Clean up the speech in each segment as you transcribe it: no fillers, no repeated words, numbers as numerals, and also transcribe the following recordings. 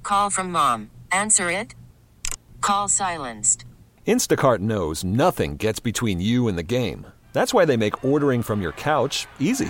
Call from mom. Answer it. Call silenced. Instacart knows nothing gets between you and the game. That's why they make ordering from your couch easy.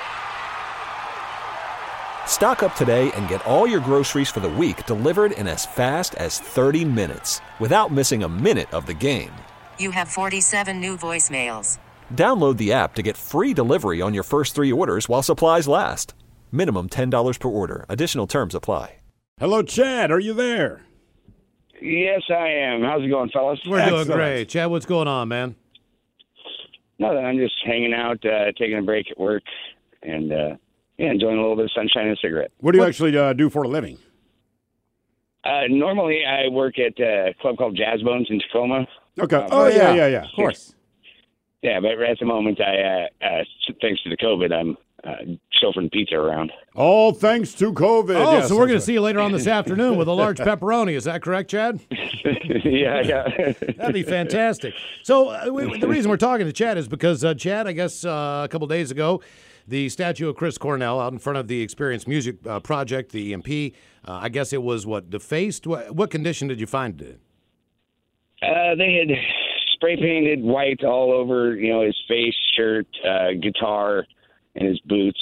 Stock up today and get all your groceries for the week delivered in as fast as 30 minutes without missing a minute of the game. You have 47 new voicemails. Download the app to get free delivery on your first 3 orders while supplies last. Minimum $10 per order. Additional terms apply. Hello, Chad. Are you there? Yes, I am. How's it going, fellas? We're doing great. Chad, what's going on, man? Nothing. I'm just hanging out, taking a break at work, and enjoying a little bit of sunshine and a cigarette. What do you actually do for a living? Normally, I work at a club called Jazz Bones in Tacoma. Okay. Yeah. Of course. Yeah, but at the moment, thanks to the COVID, I'm chauffeuring pizza around. All thanks to COVID. Oh, yes, so we're going to see you later on this afternoon with a large pepperoni. Is that correct, Chad? Yeah. That'd be fantastic. So the reason we're talking to Chad is because, Chad, I guess a couple days ago, the statue of Chris Cornell out in front of the Experience Music Project, the EMP, I guess it was, defaced? What condition did you find it in? They had spray painted white all over, his face, shirt, guitar, and his boots.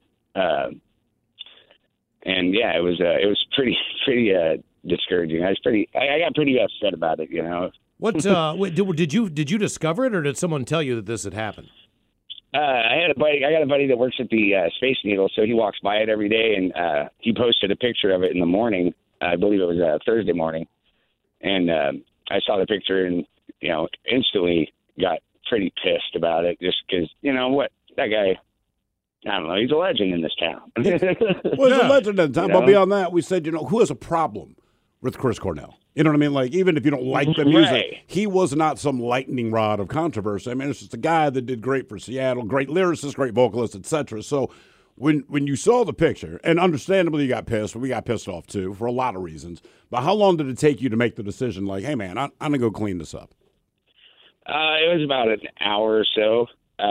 And yeah, it was pretty discouraging. I got pretty upset about it, What did you discover it, or did someone tell you that this had happened? I got a buddy that works at the Space Needle, so he walks by it every day, and he posted a picture of it in the morning. I believe it was Thursday morning, and I saw the picture and instantly got pretty pissed about it, just because what, that guy, I don't know, he's a legend in this town. Well, he's a legend in town, but beyond that, we said, who has a problem with Chris Cornell? You know what I mean? Like, even if you don't like the music, right. He was not some lightning rod of controversy. I mean, it's just a guy that did great for Seattle, great lyricist, great vocalist, etc. So when you saw the picture, and understandably you got pissed, we got pissed off too, for a lot of reasons, but how long did it take you to make the decision, like, hey, man, I'm going to go clean this up? It was about an hour or so.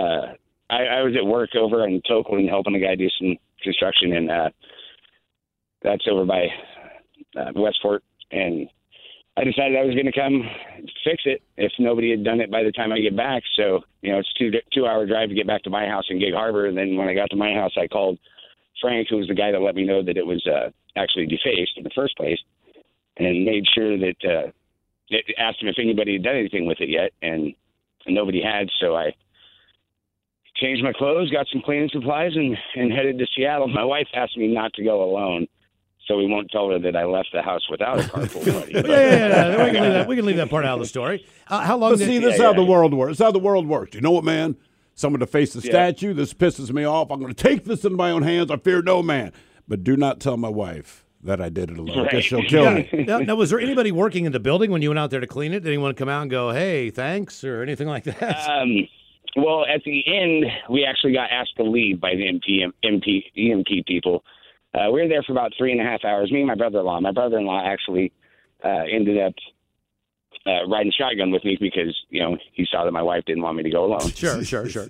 I was at work over in Tokeland helping a guy do some construction, and that's over by Westport, and I decided I was going to come fix it if nobody had done it by the time I get back. So, it's a 2-hour drive to get back to my house in Gig Harbor, and then when I got to my house, I called Frank, who was the guy that let me know that it was actually defaced in the first place, and made sure that asked him if anybody had done anything with it yet, and nobody had, so I changed my clothes, got some cleaning supplies, and headed to Seattle. My wife asked me not to go alone, so we won't tell her that I left the house without a carpool buddy. Yeah. We can leave that part out of the story. How long? But see, this is how the world works. This is how the world works. You know what, man? Someone to face the statue. This pisses me off. I'm going to take this in my own hands. I fear no man. But do not tell my wife that I did it alone, because she'll kill me. Now, was there anybody working in the building when you went out there to clean it? Did anyone come out and go, hey, thanks, or anything like that? Well, at the end, we actually got asked to leave by the EMP people. We were there for about 3.5 hours, me and my brother-in-law. My brother-in-law actually ended up riding shotgun with me because, he saw that my wife didn't want me to go alone. Sure.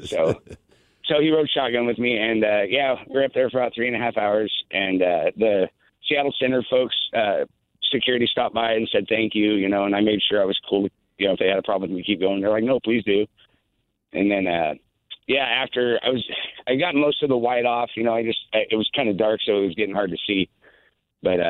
So he rode shotgun with me, and, we were up there for about 3.5 hours, and the Seattle Center folks, security stopped by and said thank you, and I made sure I was cool, if they had a problem with me, keep going. They're like, no, please do. And then, after I got most of the white off, it was kind of dark, so it was getting hard to see. But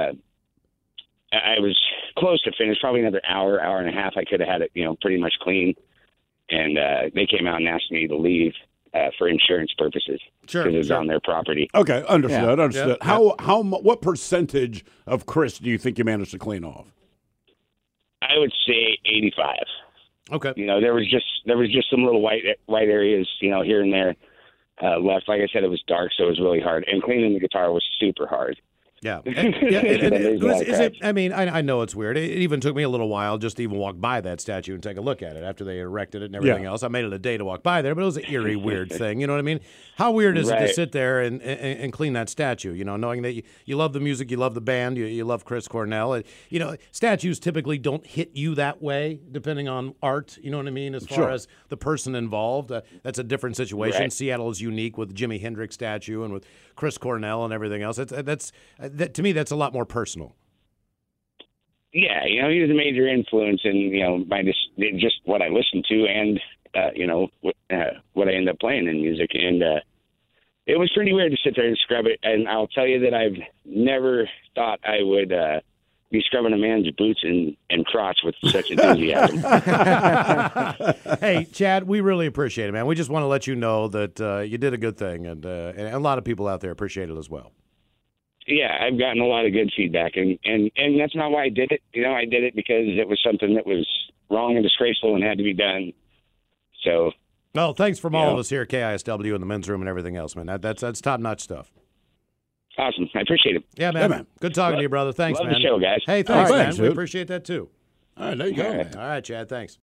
I was close to finish, probably another hour and a half. I could have had it, pretty much clean. And they came out and asked me to leave for insurance purposes. Sure. Because it was on their property. Okay, understood. Yeah. What percentage of Chris do you think you managed to clean off? I would say 85. Okay. There was just some little white areas, here and there left. Like I said, it was dark, so it was really hard. And cleaning the guitar was super hard. Yeah. I know it's weird. It even took me a little while just to even walk by that statue and take a look at it after they erected it and everything else. I made it a day to walk by there, but it was an eerie, weird thing. You know what I mean? How weird is it to sit there and clean that statue, knowing that you love the music, you love the band, you love Chris Cornell. Statues typically don't hit you that way, depending on art, you know what I mean, as far as the person involved. That's a different situation. Right. Seattle is unique with Jimi Hendrix statue and with Chris Cornell and everything else. To me, that's a lot more personal. Yeah, he was a major influence in my just what I listened to and what I ended up playing in music, and it was pretty weird to sit there and scrub it. And I'll tell you that I've never thought I would be scrubbing a man's boots and crotch with such enthusiasm. Hey, Chad, we really appreciate it, man. We just want to let you know that you did a good thing, and a lot of people out there appreciate it as well. Yeah, I've gotten a lot of good feedback, and that's not why I did it. I did it because it was something that was wrong and disgraceful and had to be done. So, well, thanks from all of us here at KISW and the men's room and everything else, man. That's top-notch stuff. Awesome. I appreciate it. Yeah, man. Good talking to you, brother. Thanks, love man. The show, guys. Hey, thanks, man. Dude. We appreciate that, too. All right, there you go. All right, Chad, thanks.